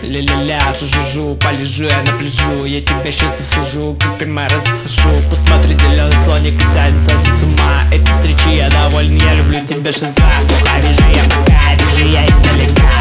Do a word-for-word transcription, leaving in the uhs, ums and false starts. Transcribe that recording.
ля-ля-ля, жу-жу-жу, полежу я на пляжу. Я тебя сейчас засужу, как кальмара засушу. Посмотри, зеленый слоник и сядет совсем с ума. Этой встречи я доволен, я люблю тебя, шиза. Пока вижу я, пока вижу я издалека.